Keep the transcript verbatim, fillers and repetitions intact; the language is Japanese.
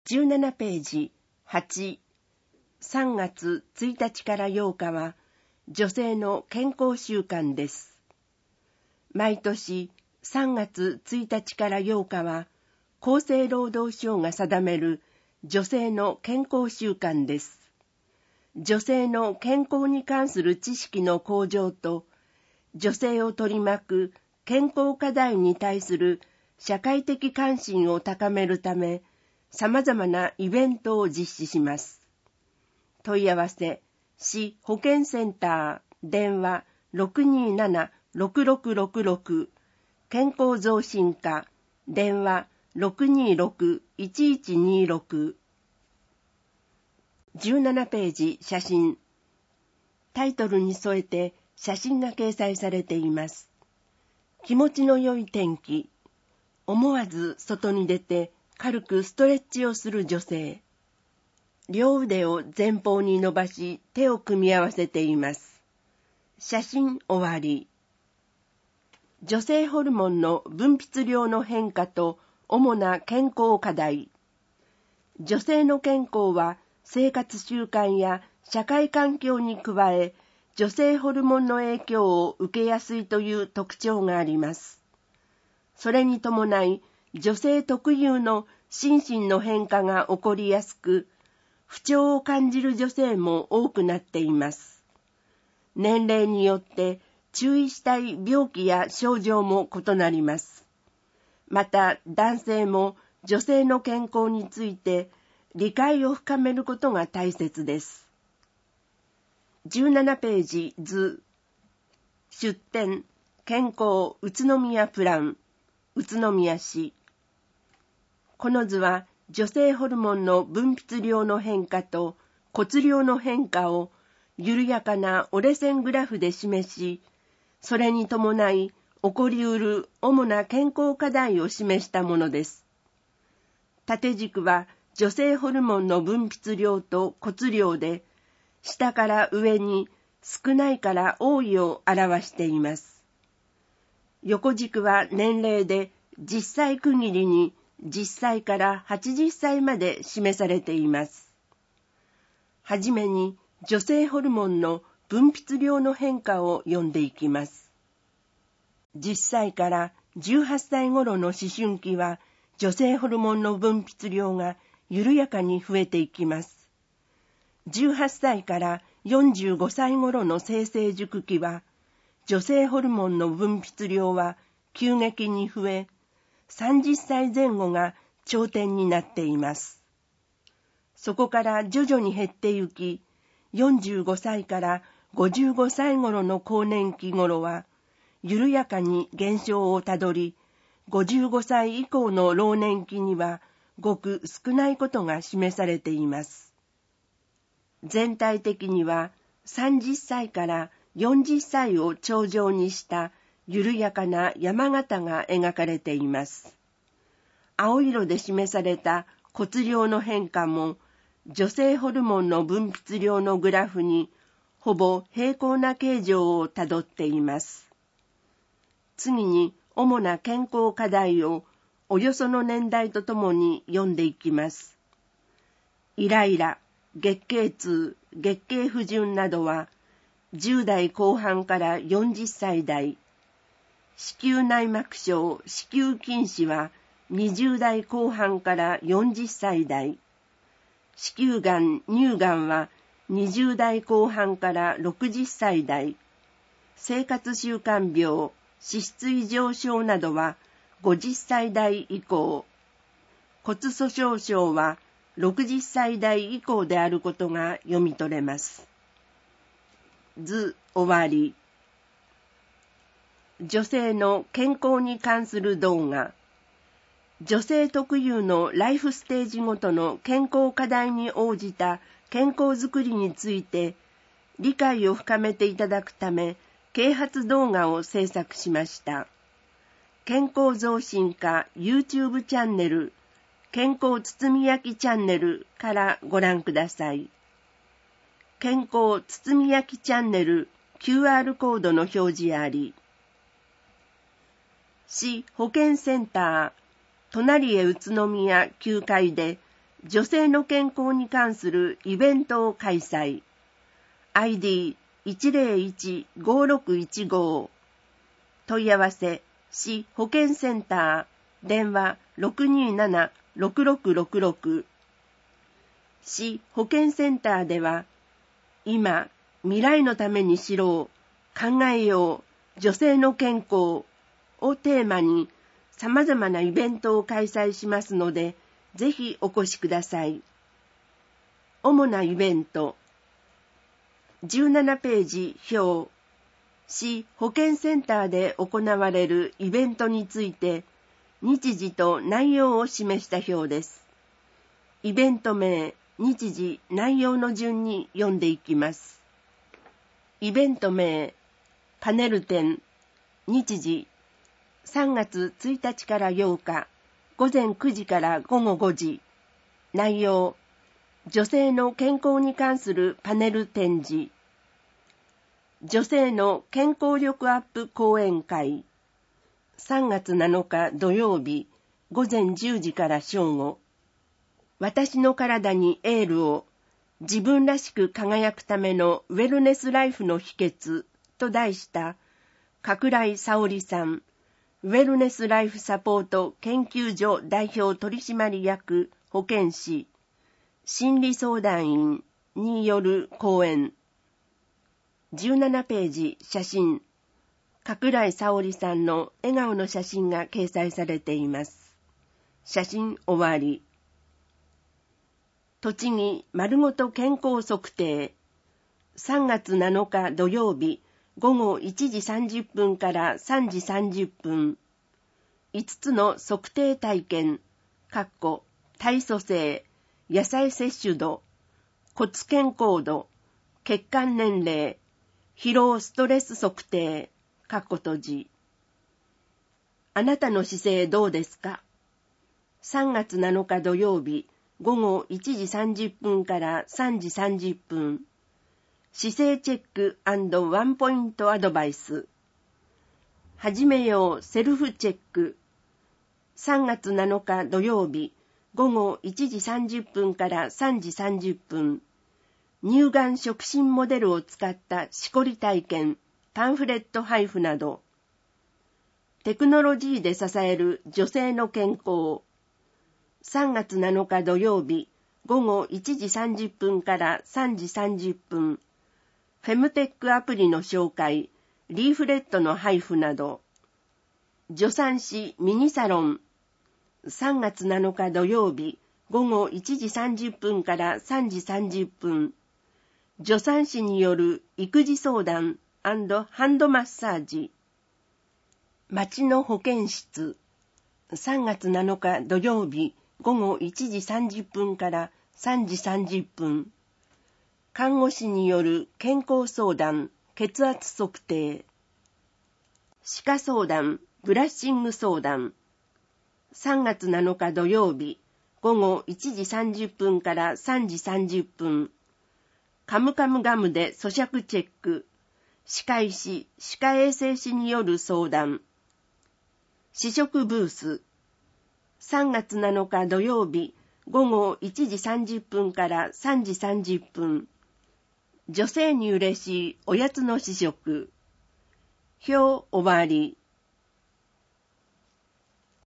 じゅうななページはち、さんがつついたちからようかは女性の健康週間です。毎年さんがつついたちからようかは厚生労働省が定める女性の健康週間です。女性の健康に関する知識の向上と女性を取り巻く健康課題に対する社会的関心を高めるため、様々なイベントを実施します。問い合わせ、市保健センター、電話 ろくにーなな ろくろくろくろく、健康増進課、電話 ろくにーろく いちいちにーろく。じゅうななページ写真。タイトルに添えて写真が掲載されています。気持ちの良い天気。思わず外に出て軽くストレッチをする女性。両腕を前方に伸ばし手を組み合わせています。写真終わり。女性ホルモンの分泌量の変化と主な健康課題。女性の健康は生活習慣や社会環境に加え、女性ホルモンの影響を受けやすいという特徴があります。それに伴い、女性特有の心身の変化が起こりやすく、不調を感じる女性も多くなっています。年齢によって注意したい病気や症状も異なります。また、男性も女性の健康について理解を深めることが大切です。じゅうななページ図。出典、健康宇都宮プラン、宇都宮市。この図は女性ホルモンの分泌量の変化と骨量の変化を緩やかな折れ線グラフで示し、それに伴い起こりうる主な健康課題を示したものです。縦軸は女性ホルモンの分泌量と骨量で、下から上に少ないから多いを表しています。横軸は年齢でじゅっさい区切りにじゅっさいからはちじゅっさいまで示されています。はじめに女性ホルモンの分泌量の変化を読んでいきます。じゅっさいからじゅうはっさい頃の思春期は女性ホルモンの分泌量が緩やかに増えていきます。じゅうはっさいからよんじゅうごさい頃の性成熟期は女性ホルモンの分泌量は急激に増え、さんじゅっさいぜん後が頂点になっています。そこから徐々に減ってゆき、よんじゅうごさいからごじゅうごさい頃の更年期頃は、緩やかに減少をたどり、ごじゅうごさい以降の老年期にはごく少ないことが示されています。全体的にはさんじゅっさいからよんじゅっさいを頂上にした緩やかな山形が描かれています。青色で示された骨量の変化も女性ホルモンの分泌量のグラフにほぼ平行な形状をたどっています。次に主な健康課題をおよその年代とともに読んでいきます。イライラ、月経痛、月経不順などはじゅう代後半からよんじゅっさい代、子宮内膜症、子宮筋腫はにじゅう代後半からよんじゅっさい代、子宮がん、乳がんはにじゅう代後半からろくじゅっさい代、生活習慣病、脂質異常症などはごじゅっさい代以降、骨粗鬆症はろくじゅっさい代以降であることが読み取れます。図終わり。女性の健康に関する動画。女性特有のライフステージごとの健康課題に応じた健康づくりについて理解を深めていただくため、啓発動画を制作しました。健康増進課 YouTube チャンネル、健康包み焼きチャンネルからご覧ください。健康包み焼きチャンネル キューアール コードの表示あり。市保健センター、隣へ宇都宮きゅうかいで女性の健康に関するイベントを開催。アイディーいちゼロいち ごろくいちご。問い合わせ、市保健センター、電話 ろくにーなな ろくろくろくろく。市保健センターでは、今、未来のために知ろう、考えよう、女性の健康をテーマに様々なイベントを開催しますので、ぜひお越しください。主なイベント。じゅうななページ表。市保健センターで行われるイベントについて、日時と内容を示した表です。イベント名、日時、内容の順に読んでいきます。イベント名、パネル展、日時、さんがつついたちからようか、ごぜんくじからごごごじ。内容、女性の健康に関するパネル展示。女性の健康力アップ講演会。さんがつなのか土曜日、ごぜんじゅうじから正午。私の体にエールを、自分らしく輝くためのウェルネスライフの秘訣と題した、加倉井沙織さん、ウェルネスライフサポート研究所代表取締役保健師、心理相談員による講演。じゅうななページ写真。加倉井沙織さんの笑顔の写真が掲載されています。写真終わり。栃木まるごと健康測定。さんがつなのか土曜日、ごごいちじさんじゅっぷんからさんじさんじゅっぷん。いつつの測定体験、かっこ体組成、野菜摂取度、骨健康度、血管年齢、疲労ストレス測定、かっこ閉じ。あなたの姿勢どうですか？さんがつなのか土曜日、ごごいちじさんじゅっぷんからさんじさんじゅっぷん。姿勢チェック&ワンポイントアドバイス。始めようセルフチェック。さんがつなのか土曜日、ごごいちじさんじゅっぷんからさんじさんじゅっぷん。乳がん触診モデルを使ったしこり体験、パンフレット配布など。テクノロジーで支える女性の健康。さんがつなのか土曜日、ごごいちじさんじゅっぷんからさんじさんじゅっぷん。フェムテックアプリの紹介、リーフレットの配布など。助産師ミニサロン。さんがつなのか土曜日、ごごいちじさんじゅっぷんからさんじさんじゅっぷん。助産師による育児相談&ハンドマッサージ。町の保健室。さんがつなのか土曜日、ごごいちじさんじゅっぷんからさんじさんじゅっぷん。看護師による健康相談、血圧測定。歯科相談、ブラッシング相談。さんがつなのか土曜日、ごごいちじさんじゅっぷんからさんじさんじゅっぷん。カムカムガムで咀嚼チェック。歯科医師、歯科衛生士による相談。試食ブース。さんがつなのか土曜日、ごごいちじさんじゅっぷんからさんじさんじゅっぷん。女性に嬉しいおやつの試食。表終わり。